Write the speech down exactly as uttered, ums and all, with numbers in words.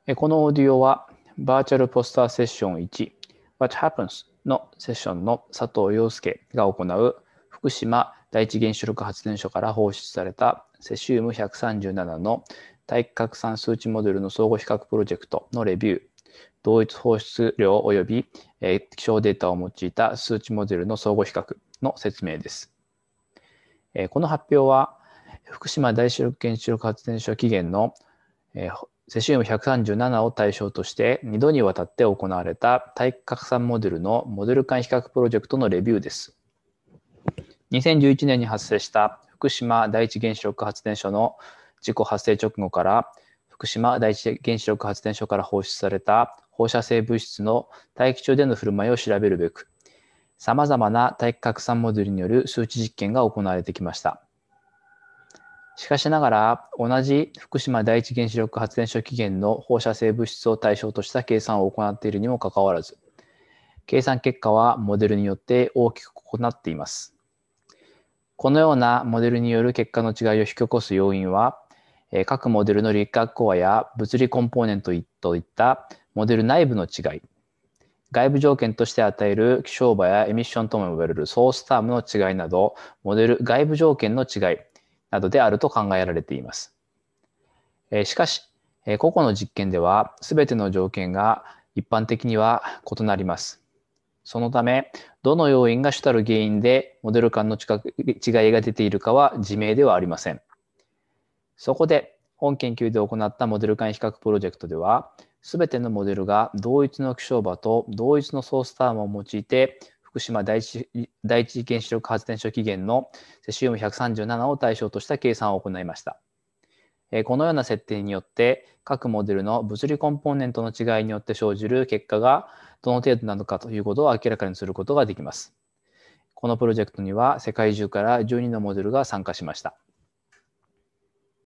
このオーディオはバーチャルポスターセッションいち What Happens のセッションの佐藤陽介が行う福島第一原子力発電所から放出されたセシウムひゃくさんじゅうななの大気拡散数値モデルの相互比較プロジェクトのレビュー、同一放出量及び気象データを用いた数値モデルの相互比較の説明です。この発表は福島第一原子力発電所起源のセシウムひゃくさんじゅうななを対象としてにどにわたって行われた大気拡散モデルのモデル間比較プロジェクトのレビューです。にせんじゅういちねんに発生した福島第一原子力発電所の事故発生直後から福島第一原子力発電所から放出された放射性物質の大気中での振る舞いを調べるべく、さまざまな大気拡散モデルによる数値実験が行われてきました。しかしながら、同じ福島第一原子力発電所起源の放射性物質を対象とした計算を行っているにもかかわらず、計算結果はモデルによって大きく異なっています。このようなモデルによる結果の違いを引き起こす要因は、各モデルの力学コアや物理コンポーネントといったモデル内部の違い、外部条件として与える気象場やエミッションとも呼ばれるソースタームの違いなど、モデル外部条件の違いなどであると考えられています。しかし、個々の実験では全ての条件が一般的には異なります。そのため、どの要因が主たる原因でモデル間の違いが出ているかは自明ではありません。そこで、本研究で行ったモデル間比較プロジェクトでは、すべてのモデルが同一の気象場と同一のソースタームを用いて、福島第一第一原子力発電所起源のセシウムひゃくさんじゅうななを対象とした計算を行いました。このような設定によって、各モデルの物理コンポーネントの違いによって生じる結果がどの程度なのかということを明らかにすることができます。このプロジェクトには世界中からじゅうにのモデルが参加しました。